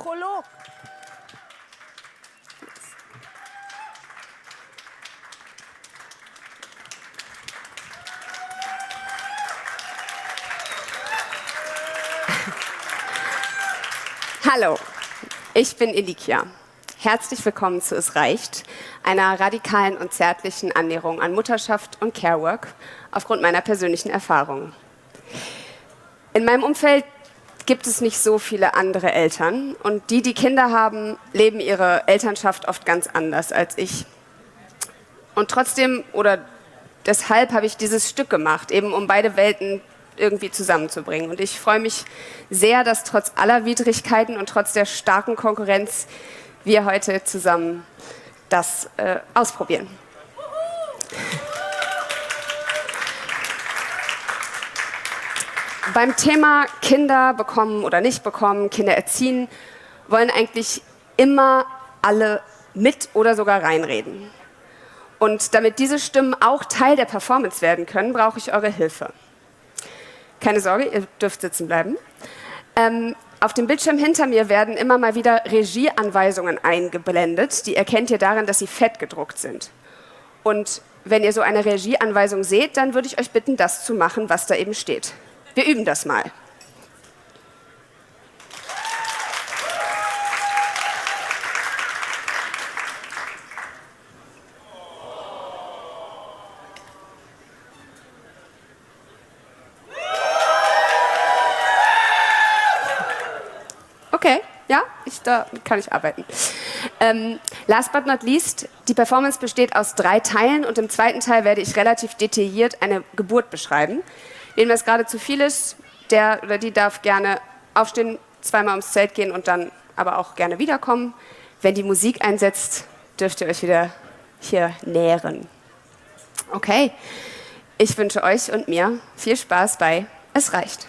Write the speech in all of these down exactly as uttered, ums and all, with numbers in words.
Prolog. Hallo, ich bin Elikia. Herzlich willkommen zu Es reicht, einer radikalen und zärtlichen Annäherung an Mutterschaft und Carework aufgrund meiner persönlichen Erfahrungen. In meinem Umfeld gibt es nicht so viele andere Eltern und die, die Kinder haben, leben ihre Elternschaft oft ganz anders als ich. Und trotzdem oder deshalb habe ich dieses Stück gemacht, eben um beide Welten irgendwie zusammenzubringen. Und ich freue mich sehr, dass trotz aller Widrigkeiten und trotz der starken Konkurrenz wir heute zusammen das äh, ausprobieren. Beim Thema Kinder bekommen oder nicht bekommen, Kinder erziehen, wollen eigentlich immer alle mit oder sogar reinreden. Und damit diese Stimmen auch Teil der Performance werden können, brauche ich eure Hilfe. Keine Sorge, ihr dürft sitzen bleiben. Ähm, auf dem Bildschirm hinter mir werden immer mal wieder Regieanweisungen eingeblendet. Die erkennt ihr daran, dass sie fett gedruckt sind. Und wenn ihr so eine Regieanweisung seht, dann würde ich euch bitten, das zu machen, was da eben steht. Wir üben das mal. Okay, ja, ich, da kann ich arbeiten. Ähm, last but not least, die Performance besteht aus drei Teilen und im zweiten Teil werde ich relativ detailliert eine Geburt beschreiben. Wem das gerade zu viel ist, der oder die darf gerne aufstehen, zweimal ums Zelt gehen und dann aber auch gerne wiederkommen. Wenn die Musik einsetzt, dürft ihr euch wieder hier nähren. Okay, ich wünsche euch und mir viel Spaß bei Es reicht.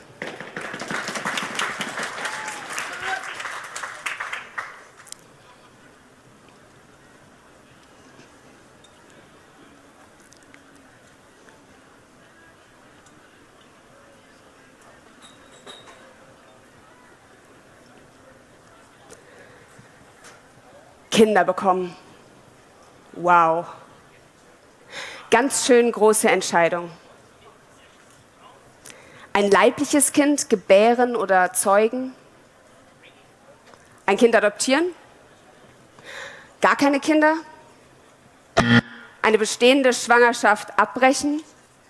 Kinder bekommen. Wow. Ganz schön große Entscheidung. Ein leibliches Kind gebären oder zeugen? Ein Kind adoptieren? Gar keine Kinder? Eine bestehende Schwangerschaft abbrechen?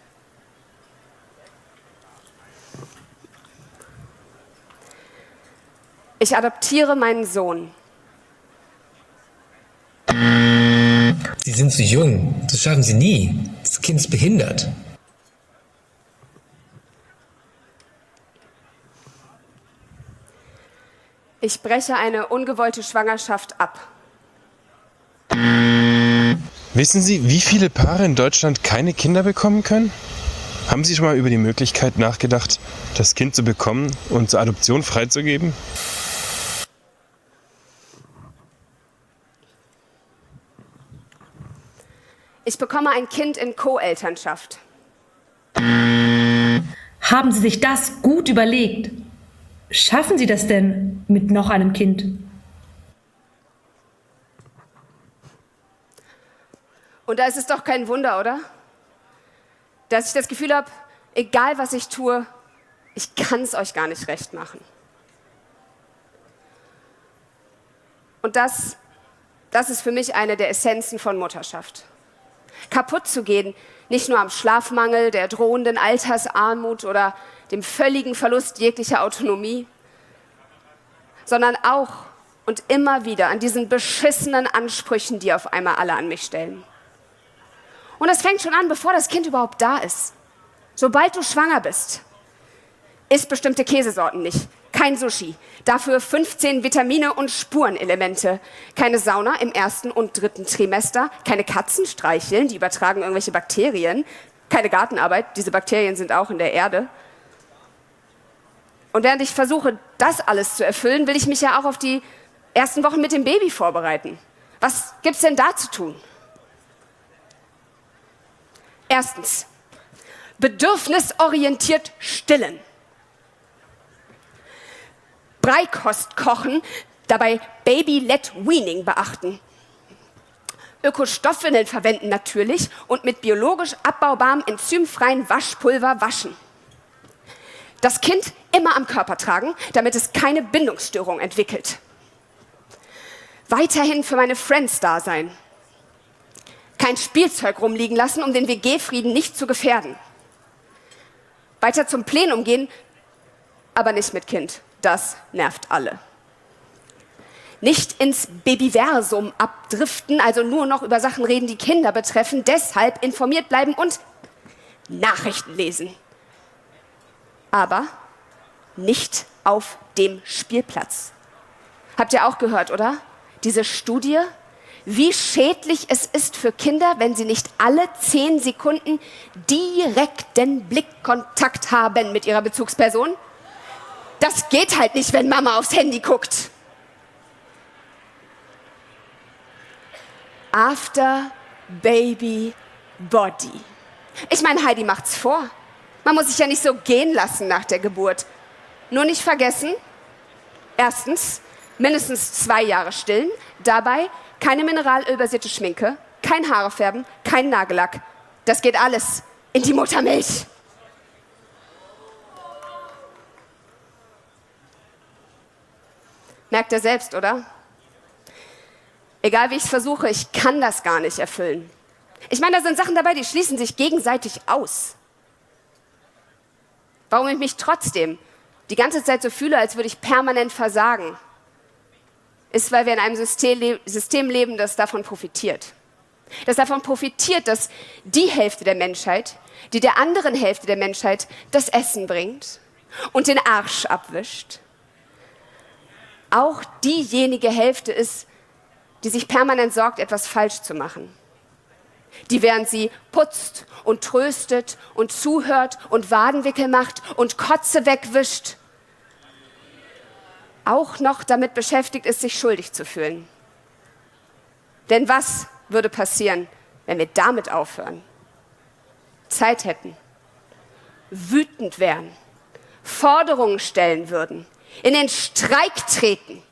Ich adoptiere meinen Sohn. Sie sind zu jung. Das schaffen Sie nie. Das Kind ist behindert. Ich breche eine ungewollte Schwangerschaft ab. Wissen Sie, wie viele Paare in Deutschland keine Kinder bekommen können? Haben Sie schon mal über die Möglichkeit nachgedacht, das Kind zu bekommen und zur Adoption freizugeben? Ich bekomme ein Kind in Co-Elternschaft. Haben Sie sich das gut überlegt? Schaffen Sie das denn mit noch einem Kind? Und da ist es doch kein Wunder, oder? Dass ich das Gefühl habe, egal was ich tue, ich kann es euch gar nicht recht machen. Und das, das ist für mich eine der Essenzen von Mutterschaft. Kaputt zu gehen, nicht nur am Schlafmangel, der drohenden Altersarmut oder dem völligen Verlust jeglicher Autonomie, sondern auch und immer wieder an diesen beschissenen Ansprüchen, die auf einmal alle an mich stellen. Und das fängt schon an, bevor das Kind überhaupt da ist. Sobald du schwanger bist, isst bestimmte Käsesorten nicht. Kein Sushi, dafür fünfzehn Vitamine und Spurenelemente. Keine Sauna im ersten und dritten Trimester, keine Katzen streicheln, die übertragen irgendwelche Bakterien, keine Gartenarbeit, diese Bakterien sind auch in der Erde. Und während ich versuche, das alles zu erfüllen, will ich mich ja auch auf die ersten Wochen mit dem Baby vorbereiten. Was gibt's denn da zu tun? Erstens, bedürfnisorientiert stillen. Beikost kochen, Dabei Baby-led-Weaning beachten. Ökostoffeln verwenden natürlich und mit biologisch abbaubarem, enzymfreien Waschpulver waschen. Das Kind immer am Körper tragen, damit es keine Bindungsstörung entwickelt. Weiterhin für meine Friends da sein. Kein Spielzeug rumliegen lassen, um den W G-Frieden nicht zu gefährden. Weiter zum Plenum gehen, aber nicht mit Kind. Das nervt alle. Nicht ins Babyversum abdriften, also nur noch über Sachen reden, die Kinder betreffen. Deshalb informiert bleiben und Nachrichten lesen. Aber nicht auf dem Spielplatz. Habt ihr auch gehört, oder? Diese Studie, wie schädlich es ist für Kinder, wenn sie nicht alle zehn Sekunden direkten Blickkontakt haben mit ihrer Bezugsperson. Das geht halt nicht, wenn Mama aufs Handy guckt. After Baby Body. Ich meine, Heidi macht's vor. Man muss sich ja nicht so gehen lassen nach der Geburt. Nur nicht vergessen, erstens, mindestens zwei Jahre stillen, dabei keine mineralölbasierte Schminke, kein Haare färben, kein Nagellack. Das geht alles in die Muttermilch. Merkt ihr selbst, oder? Egal wie ich es versuche, ich kann das gar nicht erfüllen. Ich meine, da sind Sachen dabei, die schließen sich gegenseitig aus. Warum ich mich trotzdem die ganze Zeit so fühle, als würde ich permanent versagen, ist, weil wir in einem System leben, das davon profitiert. Das davon profitiert, dass die Hälfte der Menschheit, die der anderen Hälfte der Menschheit das Essen bringt und den Arsch abwischt, auch diejenige Hälfte ist, die sich permanent sorgt, etwas falsch zu machen. Die, während sie putzt und tröstet und zuhört und Wadenwickel macht und Kotze wegwischt, auch noch damit beschäftigt ist, sich schuldig zu fühlen. Denn was würde passieren, wenn wir damit aufhören? Zeit hätten, wütend wären, Forderungen stellen würden, in den Streik treten.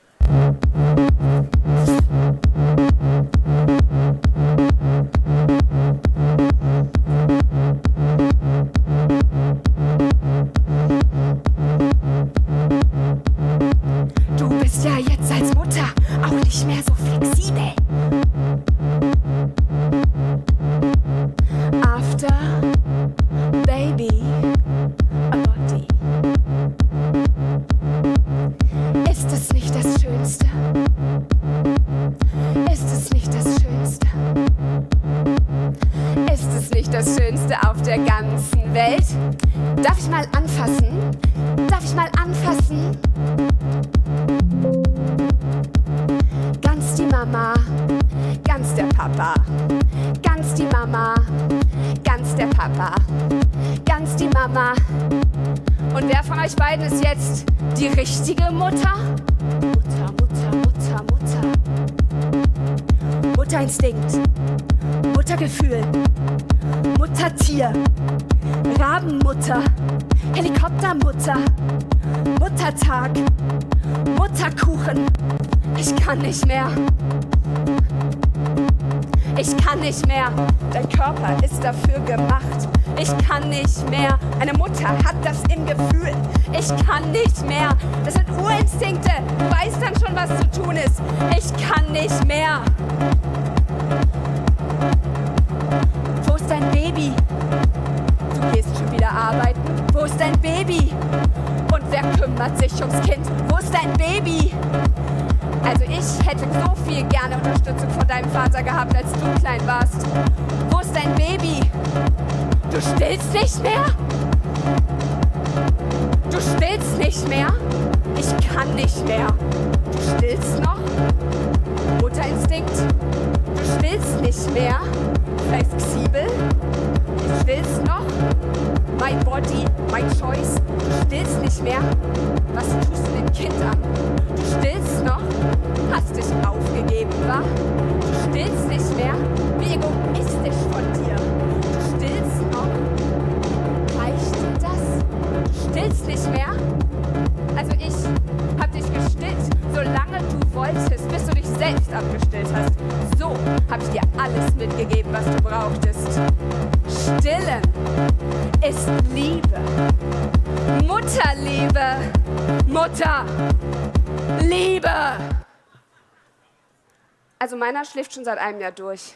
Du bist ja jetzt als Mutter auch nicht mehr so flexibel. After Baby Body. Ist es nicht das Schönste? Ist es nicht das Schönste? Ist es nicht das Schönste auf der ganzen Welt? Darf ich mal anfassen? Darf ich mal anfassen? Ganz die Mama, ganz der Papa. Ganz die Mama, ganz der Papa. Ganz die Mama. Und wer von euch beiden ist jetzt die richtige Mutter? Mutter, Mutter, Mutter, Mutter. Mutterinstinkt, Muttergefühl, Muttertier, Rabenmutter, Helikoptermutter, Muttertag, Mutterkuchen. Ich kann nicht mehr. Ich kann nicht mehr. Dein Körper ist dafür gemacht. Ich kann nicht mehr. Eine Mutter hat das im Gefühl. Ich kann nicht mehr. Das sind Urinstinkte. Du weißt dann schon, was zu tun ist. Ich kann nicht mehr. Wo ist dein Baby? Du gehst schon wieder arbeiten. Wo ist dein Baby? Und wer kümmert sich ums Kind? Wo ist dein Baby? Also ich hätte so viel gerne Unterstützung von deinem Vater gehabt, als du klein warst. Wo ist dein Baby? Du stillst nicht mehr? Du stillst nicht mehr? Ich kann nicht mehr. Du stillst noch? Mutterinstinkt? Du stillst nicht mehr? Flexibel? Du stillst noch? My body, my choice. Du stillst nicht mehr? Was tust du dem Kind an? Du stillst noch? Hast dich aufgegeben, wa? Du stillst nicht mehr? Wie egoistisch von dir. Du stillst noch? Reicht dir das? Du stillst nicht mehr? Also ich hab dich gestillt, solange alles mitgegeben, was du brauchtest. Stillen ist Liebe. Mutterliebe. Mutterliebe. Also meiner schläft schon seit einem Jahr durch.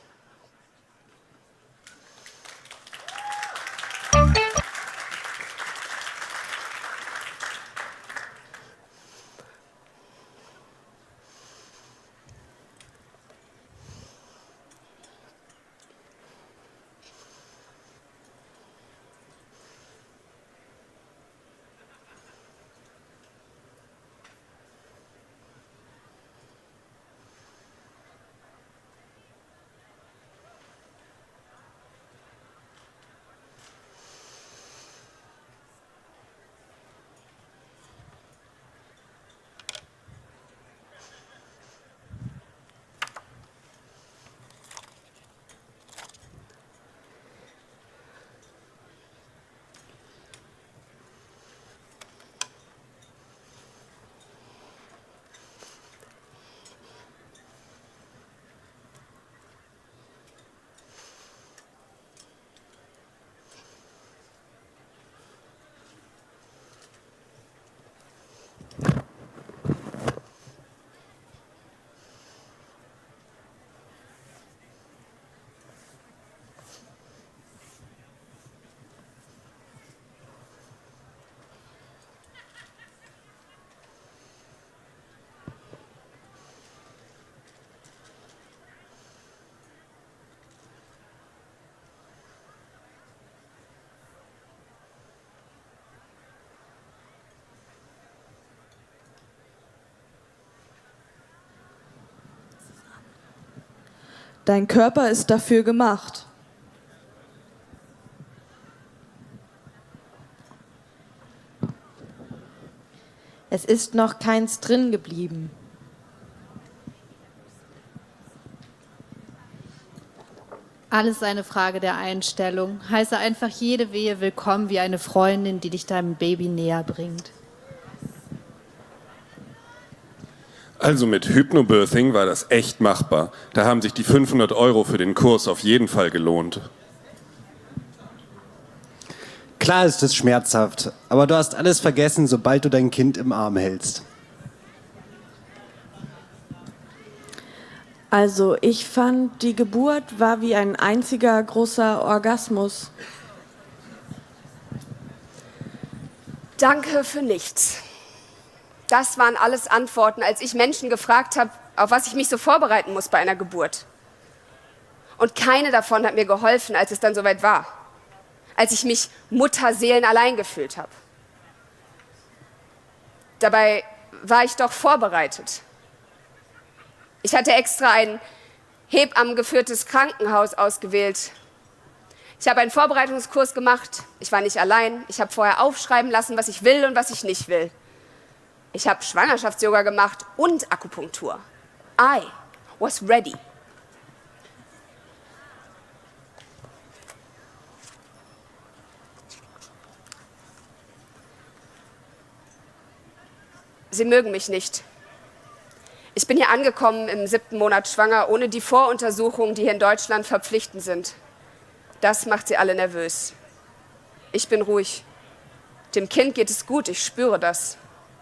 Dein Körper ist dafür gemacht. Es ist noch keins drin geblieben. Alles eine Frage der Einstellung. Heiße einfach jede Wehe willkommen wie eine Freundin, die dich deinem Baby näher bringt. Also mit Hypnobirthing war das echt machbar. Da haben sich die fünfhundert Euro für den Kurs auf jeden Fall gelohnt. Klar ist es schmerzhaft, aber du hast alles vergessen, sobald du dein Kind im Arm hältst. Also ich fand, die Geburt war wie ein einziger großer Orgasmus. Danke für nichts. Das waren alles Antworten, als ich Menschen gefragt habe, auf was ich mich so vorbereiten muss bei einer Geburt. Und keine davon hat mir geholfen, als es dann soweit war. Als ich mich mutterseelenallein gefühlt habe. Dabei war ich doch vorbereitet. Ich hatte extra ein hebammengeführtes Krankenhaus ausgewählt. Ich habe einen Vorbereitungskurs gemacht. Ich war nicht allein. Ich habe vorher aufschreiben lassen, was ich will und was ich nicht will. Ich habe Schwangerschafts-Yoga gemacht und Akupunktur. I was ready. Sie mögen mich nicht. Ich bin hier angekommen im siebten Monat schwanger, ohne die Voruntersuchungen, die hier in Deutschland verpflichtend sind. Das macht sie alle nervös. Ich bin ruhig. Dem Kind geht es gut, ich spüre das.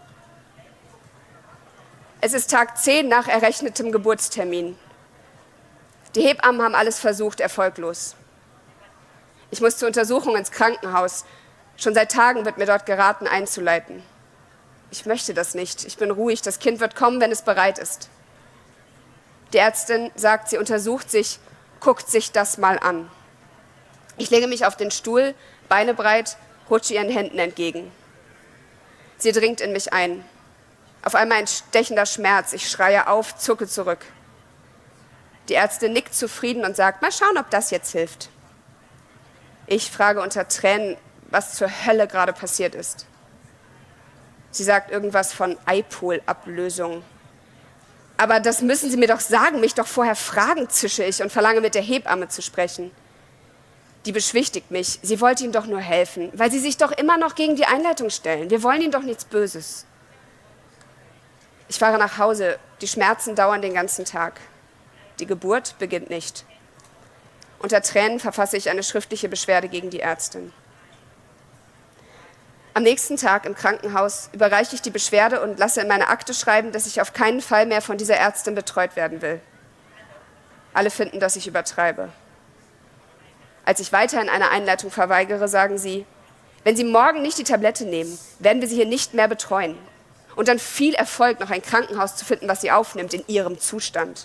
Es ist Tag zehn nach errechnetem Geburtstermin. Die Hebammen haben alles versucht, erfolglos. Ich muss zur Untersuchung ins Krankenhaus. Schon seit Tagen wird mir dort geraten, einzuleiten. Ich möchte das nicht. Ich bin ruhig. Das Kind wird kommen, wenn es bereit ist. Die Ärztin sagt, sie untersucht sich, guckt sich das mal an. Ich lege mich auf den Stuhl, Beine breit, rutsche ihren Händen entgegen. Sie dringt in mich ein. Auf einmal ein stechender Schmerz. Ich schreie auf, zucke zurück. Die Ärztin nickt zufrieden und sagt, mal schauen, ob das jetzt hilft. Ich frage unter Tränen, was zur Hölle gerade passiert ist. Sie sagt irgendwas von Eipol-Ablösung. Aber das müssen Sie mir doch sagen, mich doch vorher fragen, zische ich und verlange mit der Hebamme zu sprechen. Die beschwichtigt mich. Sie wollte Ihnen doch nur helfen, weil Sie sich doch immer noch gegen die Einleitung stellen. Wir wollen Ihnen doch nichts Böses. Ich fahre nach Hause. Die Schmerzen dauern den ganzen Tag. Die Geburt beginnt nicht. Unter Tränen verfasse ich eine schriftliche Beschwerde gegen die Ärztin. Am nächsten Tag im Krankenhaus überreiche ich die Beschwerde und lasse in meine Akte schreiben, dass ich auf keinen Fall mehr von dieser Ärztin betreut werden will. Alle finden, dass ich übertreibe. Als ich weiter in einer Einleitung verweigere, sagen sie, wenn Sie morgen nicht die Tablette nehmen, werden wir Sie hier nicht mehr betreuen. Und dann viel Erfolg, noch ein Krankenhaus zu finden, was Sie aufnimmt in Ihrem Zustand.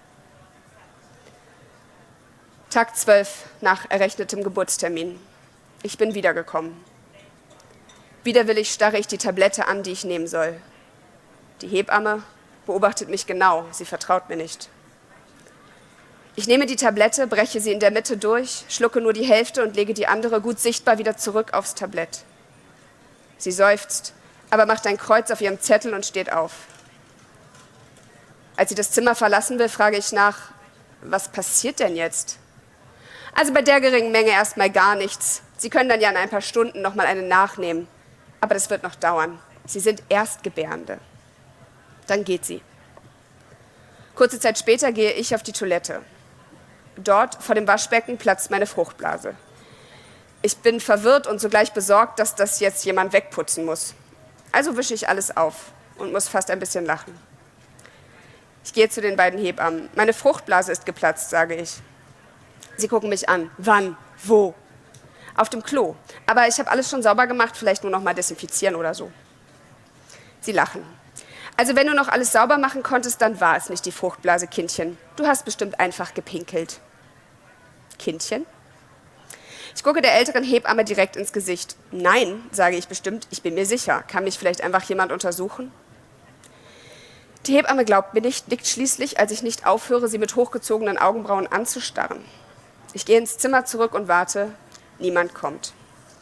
Tag zwölf nach errechnetem Geburtstermin. Ich bin wiedergekommen. Widerwillig starre ich die Tablette an, die ich nehmen soll. Die Hebamme beobachtet mich genau, sie vertraut mir nicht. Ich nehme die Tablette, breche sie in der Mitte durch, schlucke nur die Hälfte und lege die andere gut sichtbar wieder zurück aufs Tablett. Sie seufzt, aber macht ein Kreuz auf ihrem Zettel und steht auf. Als sie das Zimmer verlassen will, frage ich nach, was passiert denn jetzt? Also bei der geringen Menge erstmal gar nichts. Sie können dann ja in ein paar Stunden noch mal eine nachnehmen. Aber das wird noch dauern. Sie sind Erstgebärende. Dann geht sie. Kurze Zeit später gehe ich auf die Toilette. Dort, vor dem Waschbecken, platzt meine Fruchtblase. Ich bin verwirrt und sogleich besorgt, dass das jetzt jemand wegputzen muss. Also wische ich alles auf und muss fast ein bisschen lachen. Ich gehe zu den beiden Hebammen. Meine Fruchtblase ist geplatzt, sage ich. Sie gucken mich an. Wann? Wo? Auf dem Klo. Aber ich habe alles schon sauber gemacht, vielleicht nur noch mal desinfizieren oder so. Sie lachen. Also wenn du noch alles sauber machen konntest, dann war es nicht die Fruchtblase, Kindchen. Du hast bestimmt einfach gepinkelt. Kindchen? Ich gucke der älteren Hebamme direkt ins Gesicht. Nein, sage ich bestimmt, ich bin mir sicher. Kann mich vielleicht einfach jemand untersuchen? Die Hebamme glaubt mir nicht, nickt schließlich, als ich nicht aufhöre, sie mit hochgezogenen Augenbrauen anzustarren. Ich gehe ins Zimmer zurück und warte. Niemand kommt.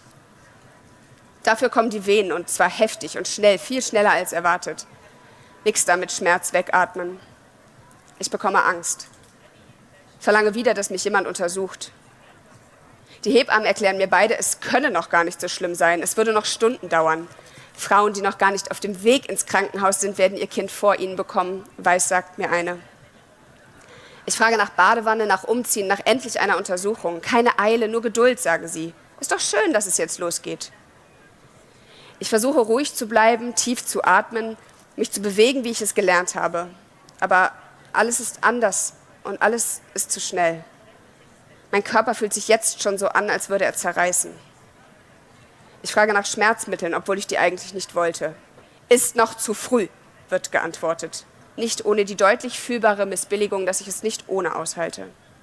Dafür kommen die Wehen, und zwar heftig und schnell, viel schneller als erwartet. Nix da mit Schmerz wegatmen. Ich bekomme Angst. Verlange wieder, dass mich jemand untersucht. Die Hebammen erklären mir beide, es könne noch gar nicht so schlimm sein. Es würde noch Stunden dauern. Frauen, die noch gar nicht auf dem Weg ins Krankenhaus sind, werden ihr Kind vor ihnen bekommen, weiß, sagt mir eine. Ich frage nach Badewanne, nach Umziehen, nach endlich einer Untersuchung. Keine Eile, nur Geduld, sagen sie. Ist doch schön, dass es jetzt losgeht. Ich versuche ruhig zu bleiben, tief zu atmen, mich zu bewegen, wie ich es gelernt habe. Aber alles ist anders und alles ist zu schnell. Mein Körper fühlt sich jetzt schon so an, als würde er zerreißen. Ich frage nach Schmerzmitteln, obwohl ich die eigentlich nicht wollte. Ist noch zu früh, wird geantwortet. Nicht ohne die deutlich fühlbare Missbilligung, dass ich es nicht ohne aushalte.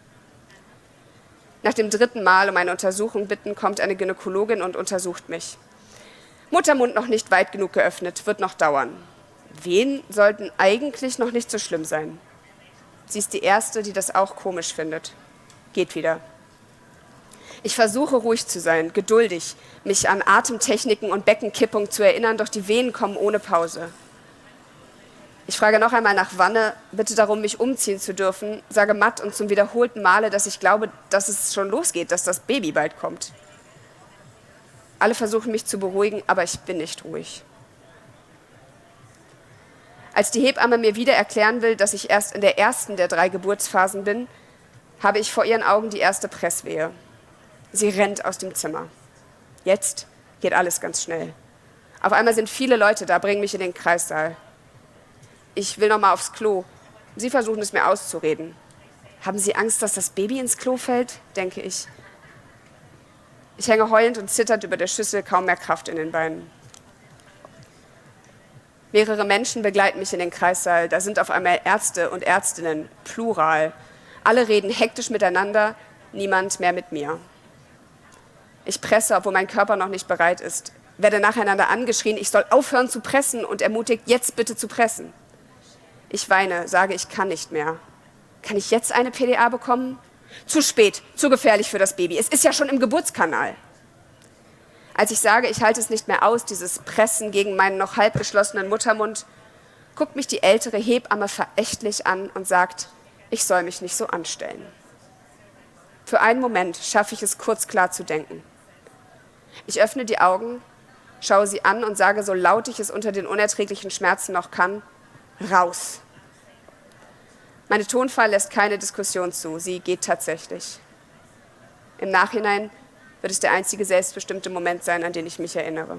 Nach dem dritten Mal um eine Untersuchung bitten, kommt eine Gynäkologin und untersucht mich. Muttermund noch nicht weit genug geöffnet, wird noch dauern. Wehen sollten eigentlich noch nicht so schlimm sein. Sie ist die Erste, die das auch komisch findet. Geht wieder. Ich versuche ruhig zu sein, geduldig, mich an Atemtechniken und Beckenkippung zu erinnern, doch die Wehen kommen ohne Pause. Ich frage noch einmal nach Wanne, bitte darum, mich umziehen zu dürfen, sage matt und zum wiederholten Male, dass ich glaube, dass es schon losgeht, dass das Baby bald kommt. Alle versuchen mich zu beruhigen, aber ich bin nicht ruhig. Als die Hebamme mir wieder erklären will, dass ich erst in der ersten der drei Geburtsphasen bin, habe ich vor ihren Augen die erste Presswehe. Sie rennt aus dem Zimmer. Jetzt geht alles ganz schnell. Auf einmal sind viele Leute da, bringen mich in den Kreissaal. Ich will noch mal aufs Klo. Sie versuchen es mir auszureden. Haben Sie Angst, dass das Baby ins Klo fällt? Denke ich. Ich hänge heulend und zitternd über der Schüssel, kaum mehr Kraft in den Beinen. Mehrere Menschen begleiten mich in den Kreissaal. Da sind auf einmal Ärzte und Ärztinnen, plural. Alle reden hektisch miteinander, niemand mehr mit mir. Ich presse, obwohl mein Körper noch nicht bereit ist. Werde nacheinander angeschrien, ich soll aufhören zu pressen und ermutigt, jetzt bitte zu pressen. Ich weine, sage, ich kann nicht mehr. Kann ich jetzt eine P D A bekommen? Zu spät, zu gefährlich für das Baby. Es ist ja schon im Geburtskanal. Als ich sage, ich halte es nicht mehr aus, dieses Pressen gegen meinen noch halb geschlossenen Muttermund, guckt mich die ältere Hebamme verächtlich an und sagt, ich soll mich nicht so anstellen. Für einen Moment schaffe ich es, kurz klar zu denken. Ich öffne die Augen, schaue sie an und sage, so laut ich es unter den unerträglichen Schmerzen noch kann, raus. Meine Tonfall lässt keine Diskussion zu, sie geht tatsächlich. Im Nachhinein wird es der einzige selbstbestimmte Moment sein, an den ich mich erinnere.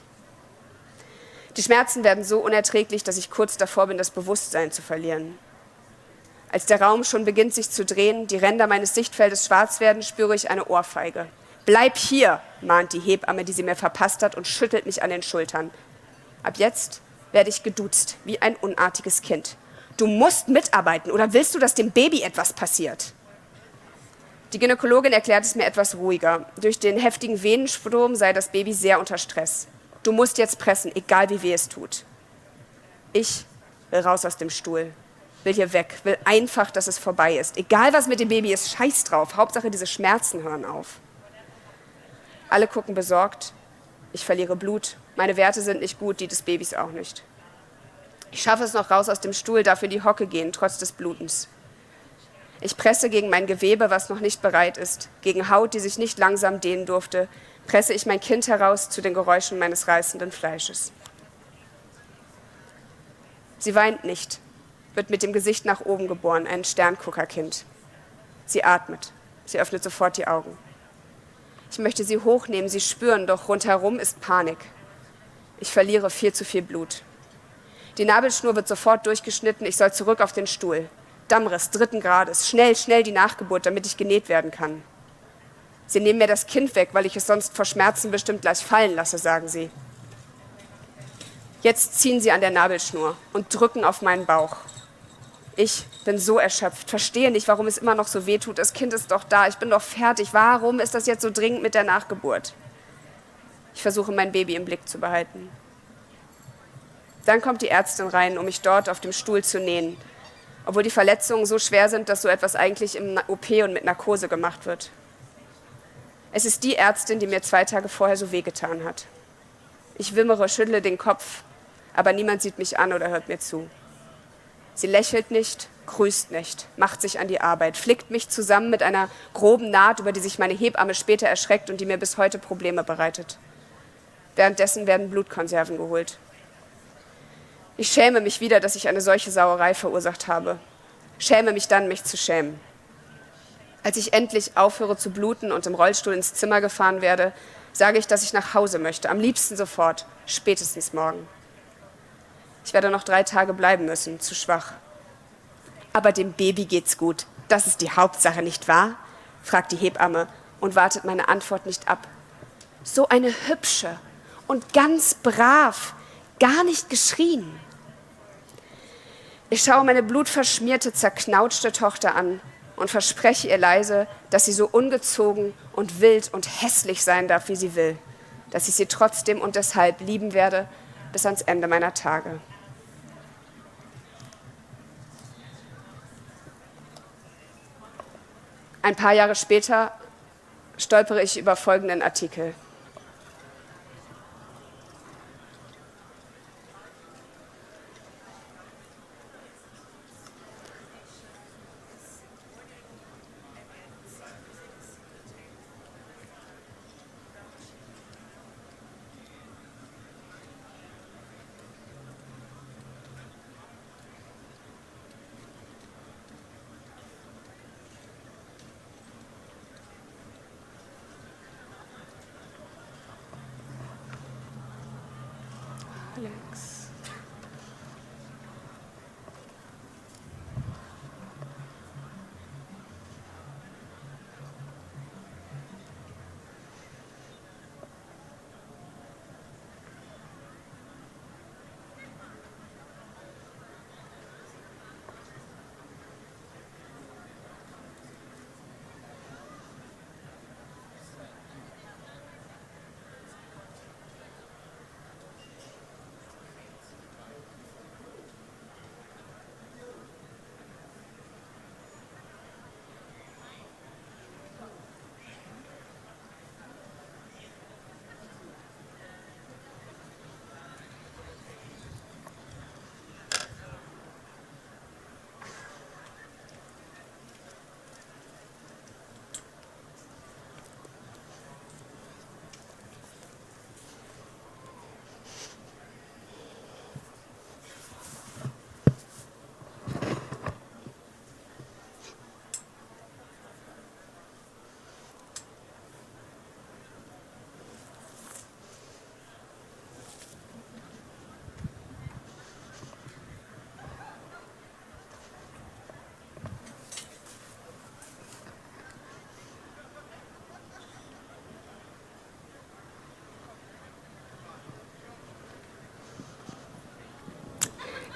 Die Schmerzen werden so unerträglich, dass ich kurz davor bin, das Bewusstsein zu verlieren. Als der Raum schon beginnt, sich zu drehen, die Ränder meines Sichtfeldes schwarz werden, spüre ich eine Ohrfeige. »Bleib hier«, mahnt die Hebamme, die sie mir verpasst hat, und schüttelt mich an den Schultern. Ab jetzt werde ich geduzt, wie ein unartiges Kind. »Du musst mitarbeiten, oder willst du, dass dem Baby etwas passiert?« Die Gynäkologin erklärt es mir etwas ruhiger. Durch den heftigen Venenstrom sei das Baby sehr unter Stress. Du musst jetzt pressen, egal wie weh es tut. Ich will raus aus dem Stuhl, will hier weg, will einfach, dass es vorbei ist. Egal was mit dem Baby ist, scheiß drauf. Hauptsache diese Schmerzen hören auf. Alle gucken besorgt. Ich verliere Blut. Meine Werte sind nicht gut, die des Babys auch nicht. Ich schaffe es noch raus aus dem Stuhl, darf in die Hocke gehen, trotz des Blutens. Ich presse gegen mein Gewebe, was noch nicht bereit ist, gegen Haut, die sich nicht langsam dehnen durfte, presse ich mein Kind heraus zu den Geräuschen meines reißenden Fleisches. Sie weint nicht, wird mit dem Gesicht nach oben geboren, ein Sternguckerkind. Sie atmet, sie öffnet sofort die Augen. Ich möchte sie hochnehmen, sie spüren, doch rundherum ist Panik. Ich verliere viel zu viel Blut. Die Nabelschnur wird sofort durchgeschnitten, ich soll zurück auf den Stuhl. Dammriss dritten Grades, schnell, schnell die Nachgeburt, damit ich genäht werden kann. Sie nehmen mir das Kind weg, weil ich es sonst vor Schmerzen bestimmt gleich fallen lasse, sagen sie. Jetzt ziehen sie an der Nabelschnur und drücken auf meinen Bauch. Ich bin so erschöpft, verstehe nicht, warum es immer noch so weh tut. Das Kind ist doch da, ich bin doch fertig. Warum ist das jetzt so dringend mit der Nachgeburt? Ich versuche, mein Baby im Blick zu behalten. Dann kommt die Ärztin rein, um mich dort auf dem Stuhl zu nähen, obwohl die Verletzungen so schwer sind, dass so etwas eigentlich im O P und mit Narkose gemacht wird. Es ist die Ärztin, die mir zwei Tage vorher so wehgetan hat. Ich wimmere, schüttle den Kopf, aber niemand sieht mich an oder hört mir zu. Sie lächelt nicht, grüßt nicht, macht sich an die Arbeit, flickt mich zusammen mit einer groben Naht, über die sich meine Hebamme später erschreckt und die mir bis heute Probleme bereitet. Währenddessen werden Blutkonserven geholt. Ich schäme mich wieder, dass ich eine solche Sauerei verursacht habe. Schäme mich dann, mich zu schämen. Als ich endlich aufhöre zu bluten und im Rollstuhl ins Zimmer gefahren werde, sage ich, dass ich nach Hause möchte, am liebsten sofort, spätestens morgen. Ich werde noch drei Tage bleiben müssen, zu schwach. Aber dem Baby geht's gut. Das ist die Hauptsache, nicht wahr? Fragt die Hebamme und wartet meine Antwort nicht ab. So eine hübsche und ganz brav, gar nicht geschrien. Ich schaue meine blutverschmierte, zerknautschte Tochter an und verspreche ihr leise, dass sie so ungezogen und wild und hässlich sein darf, wie sie will, dass ich sie trotzdem und deshalb lieben werde bis ans Ende meiner Tage. Ein paar Jahre später stolpere ich über folgenden Artikel.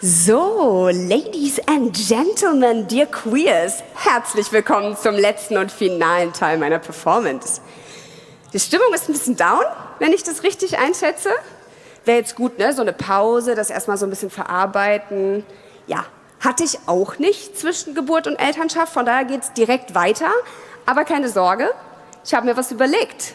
So, Ladies and Gentlemen, dear Queers, herzlich willkommen zum letzten und finalen Teil meiner Performance. Die Stimmung ist ein bisschen down, wenn ich das richtig einschätze. Wäre jetzt gut, ne? So eine Pause, das erstmal so ein bisschen verarbeiten. Ja, hatte ich auch nicht zwischen Geburt und Elternschaft, von daher geht's direkt weiter. Aber keine Sorge, ich habe mir was überlegt.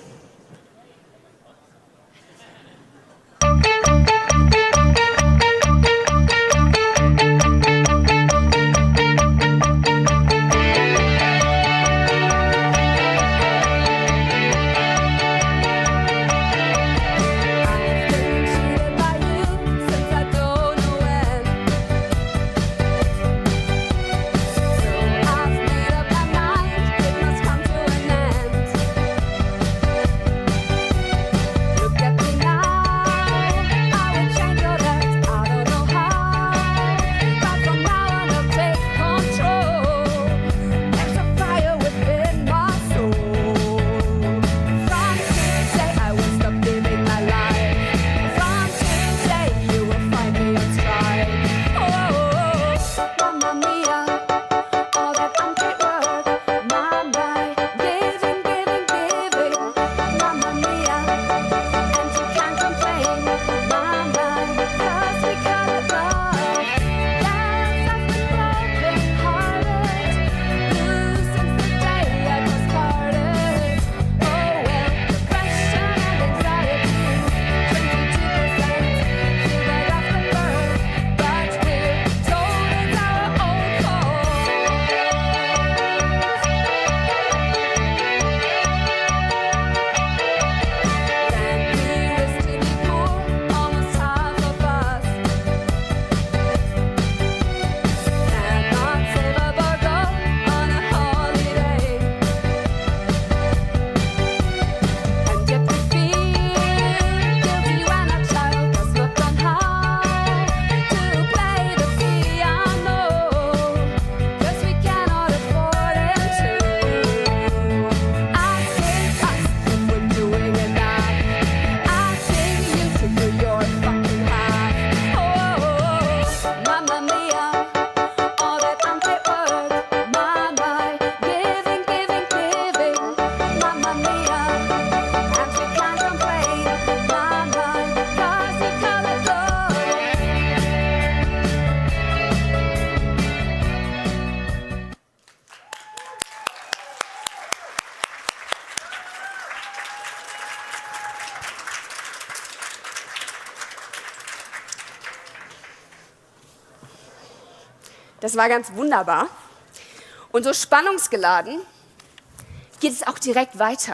Das war ganz wunderbar. Und so spannungsgeladen geht es auch direkt weiter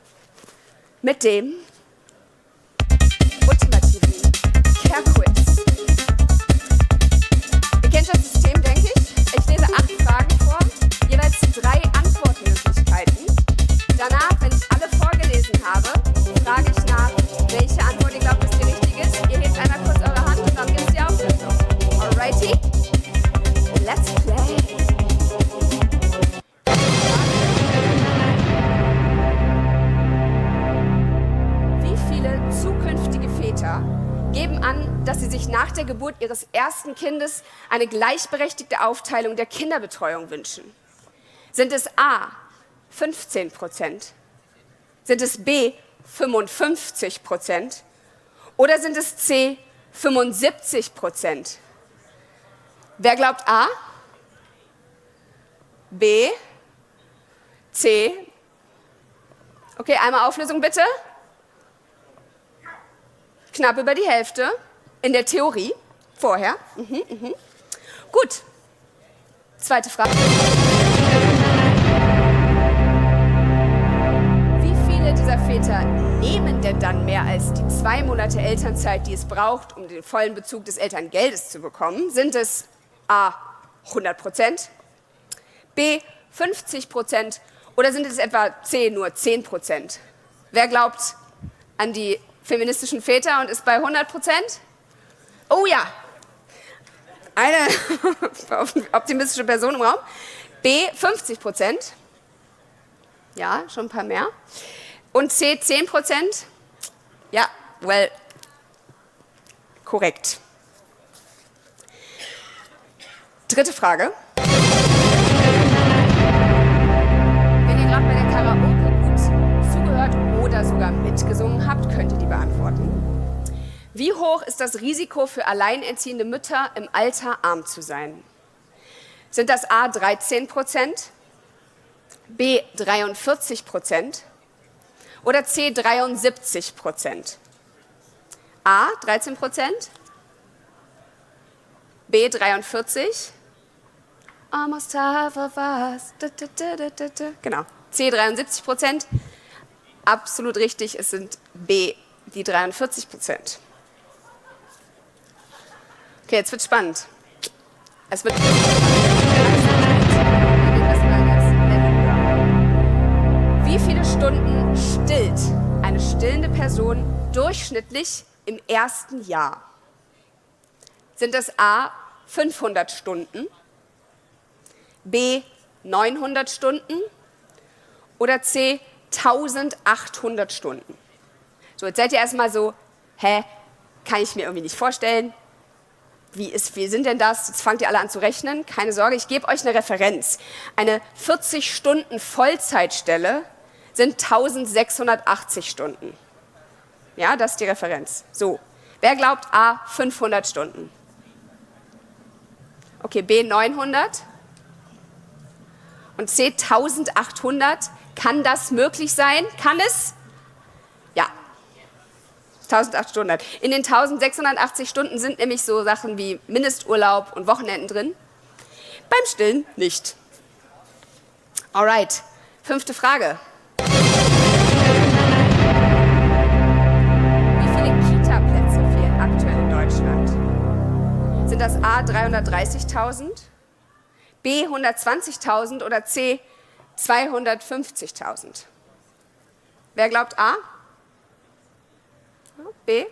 mit dem ultimativen Care-Quiz. Ihr kennt das System, denke ich. Ich lese acht Fragen vor, jeweils drei Antwortmöglichkeiten. Danach, wenn ich alle vorgelesen habe, frage ich nach, welche Antwort ihr glaubt, dass die richtig ist. Ihr hebt einmal kurz eure Hand und dann gibt es die Auflösung. Alrighty? Let's play. Wie viele zukünftige Väter geben an, dass sie sich nach der Geburt ihres ersten Kindes eine gleichberechtigte Aufteilung der Kinderbetreuung wünschen? Sind es A, fünfzehn Prozent? Sind es B, fünfundfünfzig Prozent? Oder sind es C, fünfundsiebzig Prozent? Wer glaubt A? B? C? Okay, einmal Auflösung bitte. Knapp über die Hälfte. In der Theorie. Vorher. Mhm, mhm. Gut. Zweite Frage. Wie viele dieser Väter nehmen denn dann mehr als die zwei Monate Elternzeit, die es braucht, um den vollen Bezug des Elterngeldes zu bekommen? Sind es A, hundert Prozent, B, fünfzig Prozent oder sind es etwa C, nur zehn Prozent? Wer glaubt an die feministischen Väter und ist bei hundert Prozent? Oh ja, eine optimistische Person im Raum. B, fünfzig Prozent. Ja, schon ein paar mehr. Und C, zehn Prozent. Ja, well, korrekt. Dritte Frage. Wenn ihr gerade bei der Karaoke gut zugehört oder sogar mitgesungen habt, könnt ihr die beantworten. Wie hoch ist das Risiko für alleinerziehende Mütter im Alter arm zu sein? Sind das A dreizehn Prozent, B dreiundvierzig Prozent oder C dreiundsiebzig Prozent? A dreizehn Prozent, B dreiundvierzig, almost half of us. Da, da, da, da, da. Genau, C dreiundsiebzig Prozent. Absolut richtig, es sind B die dreiundvierzig Prozent. Okay, jetzt wird spannend. Es wird Wie viele Stunden stillt eine stillende Person durchschnittlich im ersten Jahr? Sind es A fünfhundert Stunden, B neunhundert Stunden oder C eintausendachthundert Stunden? So, jetzt seid ihr erstmal so, hä, kann ich mir irgendwie nicht vorstellen. Wie, ist, wie sind denn das? Jetzt fangt ihr alle an zu rechnen. Keine Sorge, ich gebe euch eine Referenz. Eine vierzig Stunden Vollzeitstelle sind eintausendsechshundertachtzig Stunden. Ja, das ist die Referenz. So, wer glaubt A fünfhundert Stunden? Okay, B neunhundert und C eintausendachthundert. Kann das möglich sein? Kann es? Ja. eintausendachthundert. In den eintausendsechshundertachtzig Stunden sind nämlich so Sachen wie Mindesturlaub und Wochenenden drin. Beim Stillen nicht. Alright, fünfte Frage. Wie viele Kita-Plätze fehlen aktuell in Deutschland? Sind das A dreihundertdreißigtausend, B hundertzwanzigtausend oder C zweihundertfünfzigtausend? Wer glaubt A? B?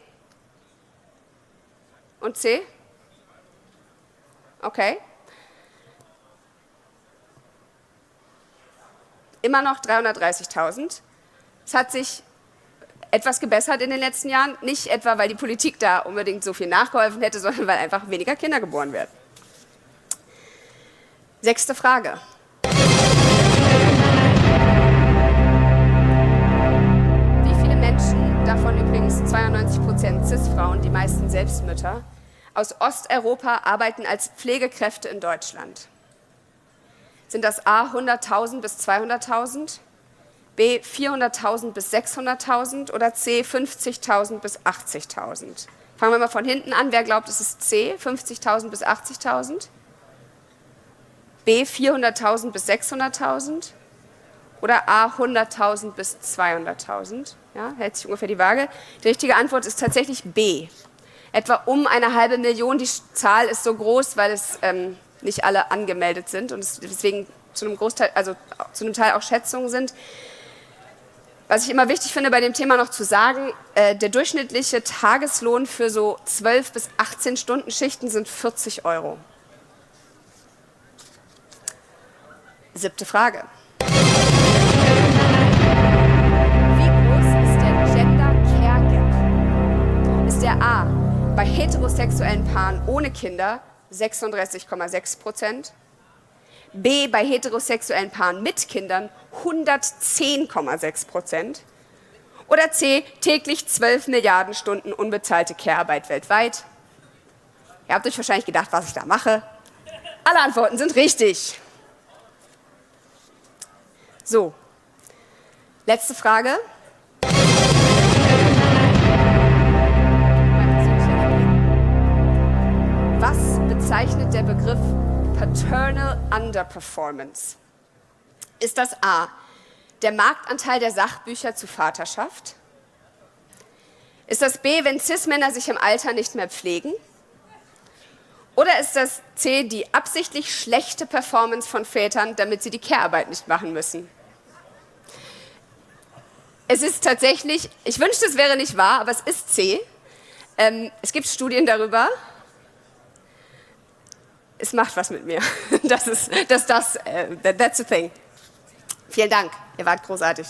Und C? Okay. Immer noch dreihundertdreißigtausend. Es hat sich etwas gebessert in den letzten Jahren. Nicht etwa, weil die Politik da unbedingt so viel nachgeholfen hätte, sondern weil einfach weniger Kinder geboren werden. Sechste Frage. Davon übrigens zweiundneunzig Prozent Cis-Frauen, die meisten Selbstmütter, aus Osteuropa arbeiten als Pflegekräfte in Deutschland. Sind das A hunderttausend bis zweihunderttausend, B vierhunderttausend bis sechshunderttausend oder C fünfzigtausend bis achtzigtausend? Fangen wir mal von hinten an. Wer glaubt, es ist C, fünfzigtausend bis achtzigtausend? B vierhunderttausend bis sechshunderttausend? Oder A hunderttausend bis zweihunderttausend? Ja, hält sich ungefähr die Waage. Die richtige Antwort ist tatsächlich B. Etwa um eine halbe Million. Die Zahl ist so groß, weil es ähm, nicht alle angemeldet sind und es deswegen zu einem Großteil, also zu einem Teil auch Schätzungen sind. Was ich immer wichtig finde bei dem Thema noch zu sagen, äh, der durchschnittliche Tageslohn für so zwölf bis achtzehn Stunden Schichten sind vierzig Euro. Siebte Frage. Der A bei heterosexuellen Paaren ohne Kinder sechsunddreißig Komma sechs Prozent, B bei heterosexuellen Paaren mit Kindern hundertzehn Komma sechs Prozent oder C täglich zwölf Milliarden Stunden unbezahlte Care-Arbeit weltweit? Ihr habt euch wahrscheinlich gedacht, was ich da mache. Alle Antworten sind richtig. So, letzte Frage. Was bezeichnet der Begriff Paternal Underperformance? Ist das A, der Marktanteil der Sachbücher zu Vaterschaft? Ist das B, wenn Cis-Männer sich im Alter nicht mehr pflegen? Oder ist das C, die absichtlich schlechte Performance von Vätern, damit sie die Care-Arbeit nicht machen müssen? Es ist tatsächlich, ich wünschte, es wäre nicht wahr, aber es ist C. Ähm, es gibt Studien darüber. Es macht was mit mir. Das ist das, das, uh, that's the thing. Vielen Dank, ihr wart großartig.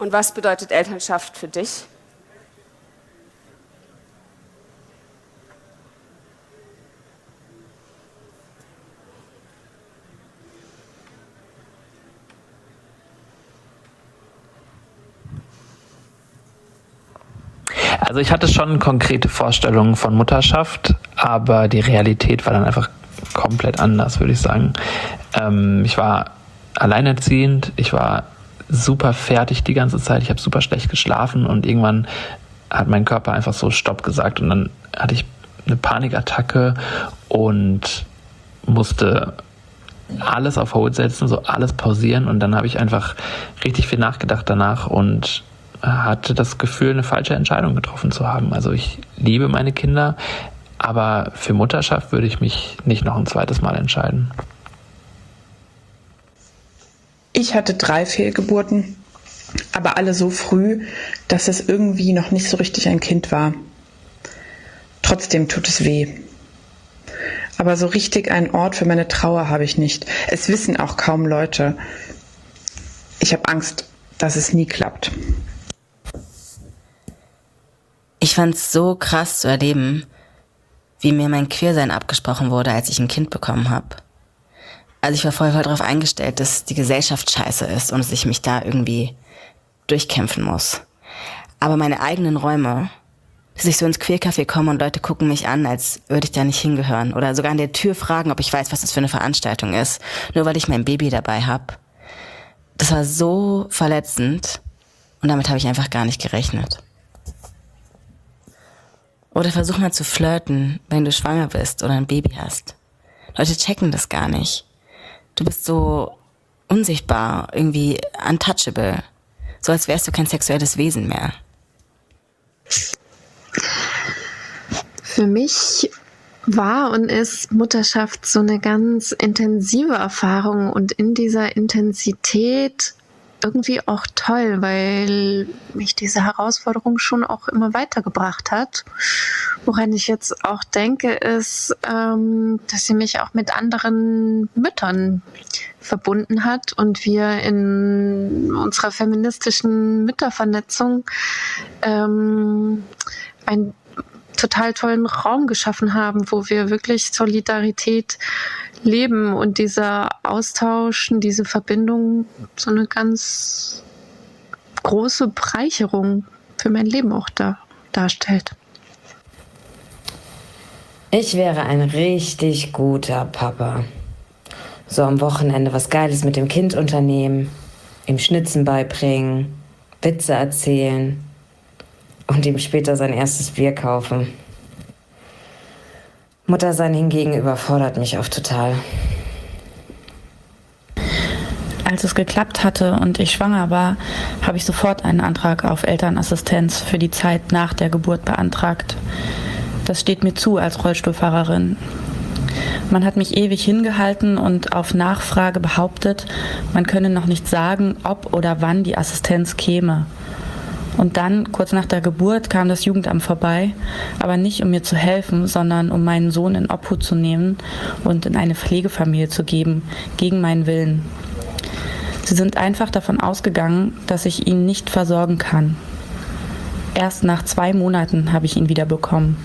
Und was bedeutet Elternschaft für dich? Also ich hatte schon konkrete Vorstellungen von Mutterschaft, aber die Realität war dann einfach komplett anders, würde ich sagen. Ähm, ich war alleinerziehend, ich war super fertig die ganze Zeit, ich habe super schlecht geschlafen und irgendwann hat mein Körper einfach so Stopp gesagt und dann hatte ich eine Panikattacke und musste alles auf Hold setzen, so alles pausieren und dann habe ich einfach richtig viel nachgedacht danach und hatte das Gefühl, eine falsche Entscheidung getroffen zu haben. Also ich liebe meine Kinder, aber für Mutterschaft würde ich mich nicht noch ein zweites Mal entscheiden. Ich hatte drei Fehlgeburten, aber alle so früh, dass es irgendwie noch nicht so richtig ein Kind war. Trotzdem tut es weh. Aber so richtig einen Ort für meine Trauer habe ich nicht. Es wissen auch kaum Leute. Ich habe Angst, dass es nie klappt. Ich fand es so krass zu erleben, wie mir mein Queersein abgesprochen wurde, als ich ein Kind bekommen habe. Also ich war voll, voll darauf eingestellt, dass die Gesellschaft scheiße ist und dass ich mich da irgendwie durchkämpfen muss. Aber meine eigenen Räume, dass ich so ins Queercafé komme und Leute gucken mich an, als würde ich da nicht hingehören. Oder sogar an der Tür fragen, ob ich weiß, was das für eine Veranstaltung ist, nur weil ich mein Baby dabei habe. Das war so verletzend und damit habe ich einfach gar nicht gerechnet. Oder versuch mal zu flirten, wenn du schwanger bist oder ein Baby hast. Leute checken das gar nicht. Du bist so unsichtbar, irgendwie untouchable. So als wärst du kein sexuelles Wesen mehr. Für mich war und ist Mutterschaft so eine ganz intensive Erfahrung und in dieser Intensität irgendwie auch toll, weil mich diese Herausforderung schon auch immer weitergebracht hat. Woran ich jetzt auch denke, ist, ähm, dass sie mich auch mit anderen Müttern verbunden hat und wir in unserer feministischen Müttervernetzung ähm, einen total tollen Raum geschaffen haben, wo wir wirklich Solidarität leben und dieser Austausch, diese Verbindung so eine ganz große Bereicherung für mein Leben auch da, darstellt. Ich wäre ein richtig guter Papa. So am Wochenende was Geiles mit dem Kind unternehmen, ihm Schnitzen beibringen, Witze erzählen und ihm später sein erstes Bier kaufen. Muttersein hingegen überfordert mich oft total. Als es geklappt hatte und ich schwanger war, habe ich sofort einen Antrag auf Elternassistenz für die Zeit nach der Geburt beantragt. Das steht mir zu als Rollstuhlfahrerin. Man hat mich ewig hingehalten und auf Nachfrage behauptet, man könne noch nicht sagen, ob oder wann die Assistenz käme. Und dann, kurz nach der Geburt, kam das Jugendamt vorbei, aber nicht um mir zu helfen, sondern um meinen Sohn in Obhut zu nehmen und in eine Pflegefamilie zu geben, gegen meinen Willen. Sie sind einfach davon ausgegangen, dass ich ihn nicht versorgen kann. Erst nach zwei Monaten habe ich ihn wieder bekommen.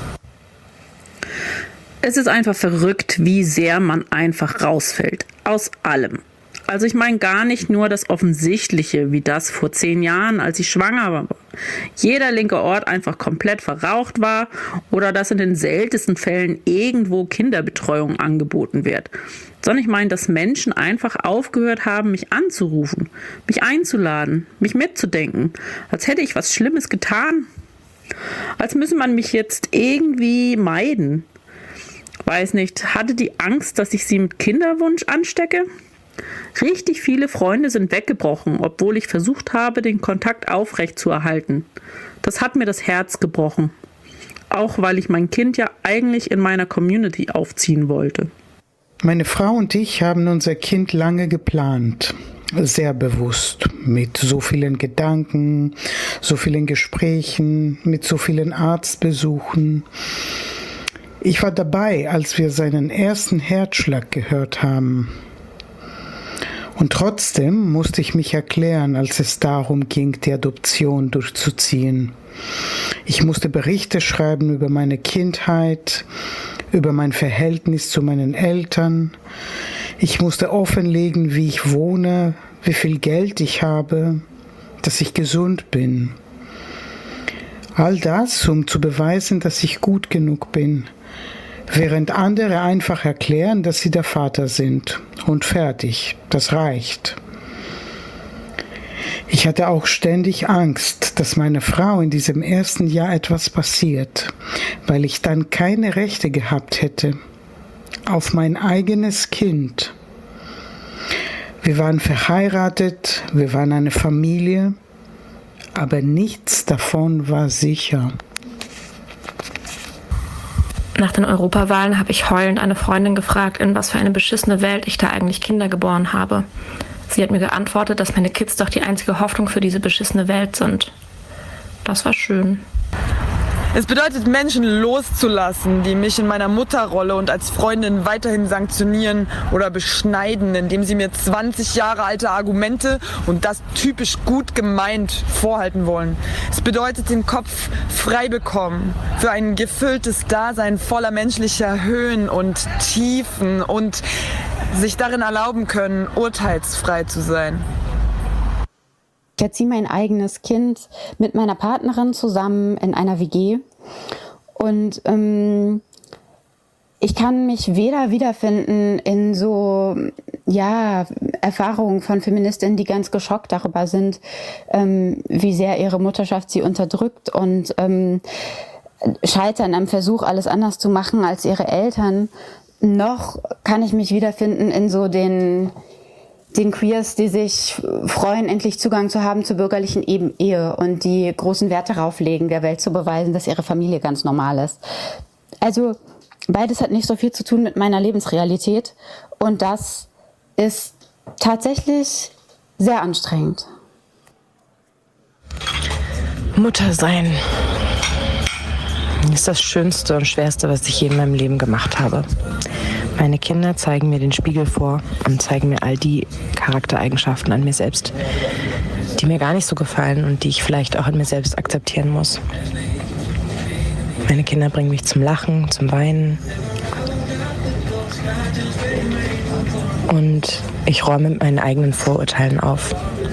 Es ist einfach verrückt, wie sehr man einfach rausfällt. Aus allem. Also ich meine gar nicht nur das Offensichtliche, wie das vor zehn Jahren, als ich schwanger war. Jeder linke Ort einfach komplett verraucht war oder dass in den seltensten Fällen irgendwo Kinderbetreuung angeboten wird. Sondern ich meine, dass Menschen einfach aufgehört haben, mich anzurufen, mich einzuladen, mich mitzudenken, als hätte ich was Schlimmes getan. Als müsse man mich jetzt irgendwie meiden. Weiß nicht, hatte die Angst, dass ich sie mit Kinderwunsch anstecke? Richtig viele Freunde sind weggebrochen, obwohl ich versucht habe, den Kontakt aufrechtzuerhalten. Das hat mir das Herz gebrochen. Auch weil ich mein Kind ja eigentlich in meiner Community aufziehen wollte. Meine Frau und ich haben unser Kind lange geplant. Sehr bewusst. Mit so vielen Gedanken, so vielen Gesprächen, mit so vielen Arztbesuchen. Ich war dabei, als wir seinen ersten Herzschlag gehört haben. Und trotzdem musste ich mich erklären, als es darum ging, die Adoption durchzuziehen. Ich musste Berichte schreiben über meine Kindheit, über mein Verhältnis zu meinen Eltern. Ich musste offenlegen, wie ich wohne, wie viel Geld ich habe, dass ich gesund bin. All das, um zu beweisen, dass ich gut genug bin, während andere einfach erklären, dass sie der Vater sind. Und fertig, das reicht. Ich hatte auch ständig Angst, dass meiner Frau in diesem ersten Jahr etwas passiert, weil ich dann keine Rechte gehabt hätte auf mein eigenes Kind. Wir waren verheiratet, wir waren eine Familie, aber nichts davon war sicher. Nach den Europawahlen habe ich heulend eine Freundin gefragt, in was für eine beschissene Welt ich da eigentlich Kinder geboren habe. Sie hat mir geantwortet, dass meine Kids doch die einzige Hoffnung für diese beschissene Welt sind. Das war schön. Es bedeutet, Menschen loszulassen, die mich in meiner Mutterrolle und als Freundin weiterhin sanktionieren oder beschneiden, indem sie mir zwanzig Jahre alte Argumente und das typisch gut gemeint vorhalten wollen. Es bedeutet, den Kopf frei bekommen für ein gefülltes Dasein voller menschlicher Höhen und Tiefen und sich darin erlauben können, urteilsfrei zu sein. Ich erziehe mein eigenes Kind mit meiner Partnerin zusammen in einer W G und ähm, ich kann mich weder wiederfinden in so ja, Erfahrungen von Feministinnen, die ganz geschockt darüber sind, ähm, wie sehr ihre Mutterschaft sie unterdrückt und ähm, scheitern am Versuch, alles anders zu machen als ihre Eltern, noch kann ich mich wiederfinden in so den den Queers, die sich freuen, endlich Zugang zu haben zur bürgerlichen Ehe und die großen Wert darauf legen, der Welt zu beweisen, dass ihre Familie ganz normal ist. Also beides hat nicht so viel zu tun mit meiner Lebensrealität und das ist tatsächlich sehr anstrengend. Mutter sein ist das Schönste und Schwerste, was ich je in meinem Leben gemacht habe. Meine Kinder zeigen mir den Spiegel vor und zeigen mir all die Charaktereigenschaften an mir selbst, die mir gar nicht so gefallen und die ich vielleicht auch an mir selbst akzeptieren muss. Meine Kinder bringen mich zum Lachen, zum Weinen. Und ich räume mit meinen eigenen Vorurteilen auf.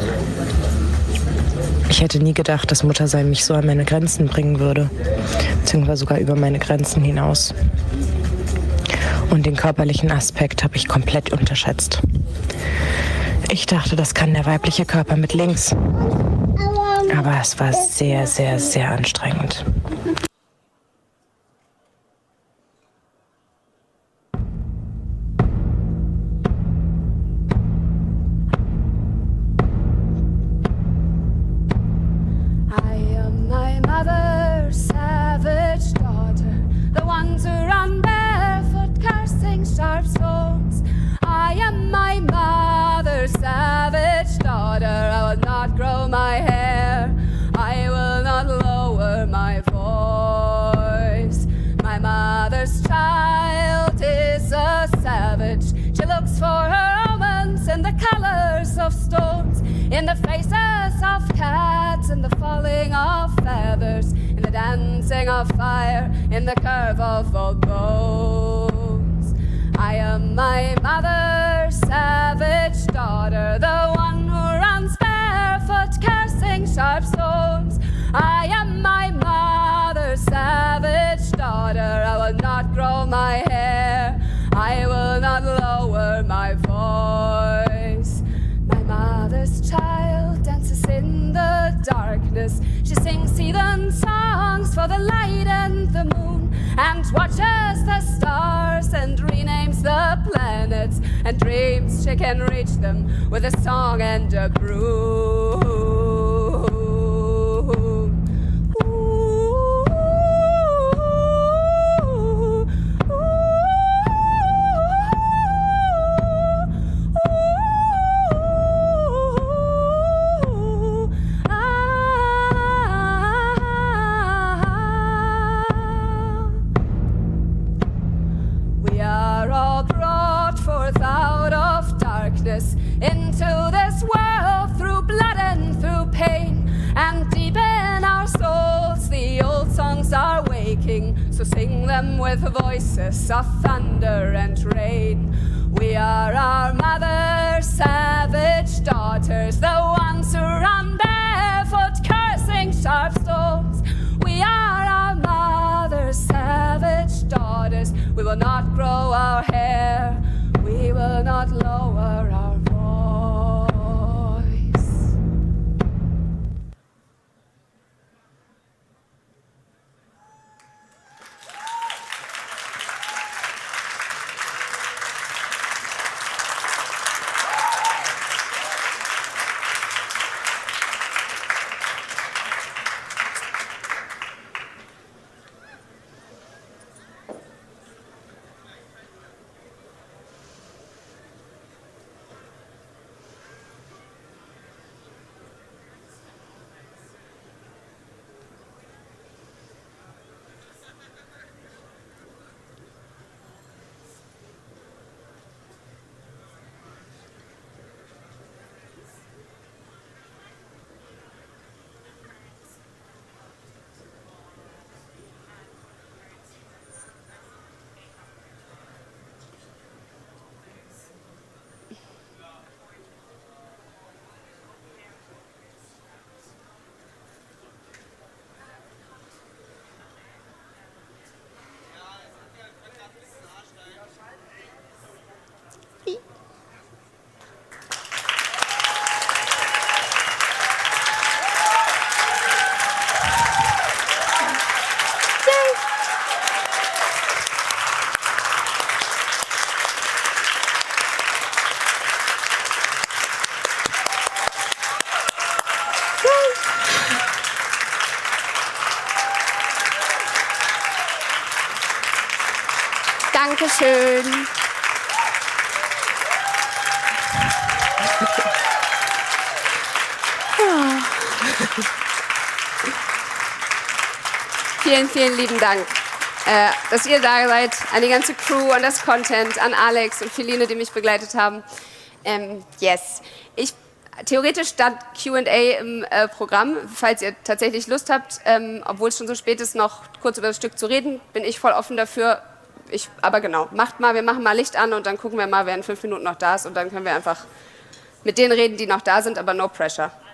Ich hätte nie gedacht, dass Muttersein mich so an meine Grenzen bringen würde, beziehungsweise sogar über meine Grenzen hinaus. Und den körperlichen Aspekt habe ich komplett unterschätzt. Ich dachte, das kann der weibliche Körper mit links. Aber es war sehr, sehr, sehr anstrengend. I am my mother's savage daughter, the one to run barefoot, cursing sharp stones. I am my mother's savage daughter, I will not grow my hair, I will not lower my voice. My mother's child is a savage, she looks for her omens in the colors of stones, in the faces of cats, in the falling of feathers, in the dancing of fire, in the curve of old bones. I am my mother's savage daughter, the one who runs barefoot, cursing sharp stones. I am my mother's savage daughter, I will not grow my hair, I will not lower my voice. My mother's child dances in the darkness, she sings heathen songs for the light and the moon, and watches the stars and renames the planets, and dreams she can reach them with a song and a broom. Into breaking, so sing them with voices of thunder and rain. We are our mother's savage daughters, the ones who run barefoot, cursing sharp stones. We are our mother's savage daughters. We will not grow our hair, we will not lower our voice. Dankeschön. Vielen, vielen lieben Dank, äh, dass ihr da seid, an die ganze Crew, an das Content, an Alex und Feline, die mich begleitet haben. Ähm, yes. Ich, theoretisch stand Q and A im äh, Programm, falls ihr tatsächlich Lust habt, ähm, obwohl es schon so spät ist, noch kurz über das Stück zu reden, bin ich voll offen dafür. Ich, aber genau, macht mal, wir machen mal Licht an und dann gucken wir mal, wer in fünf Minuten noch da ist und dann können wir einfach mit denen reden, die noch da sind, aber no pressure.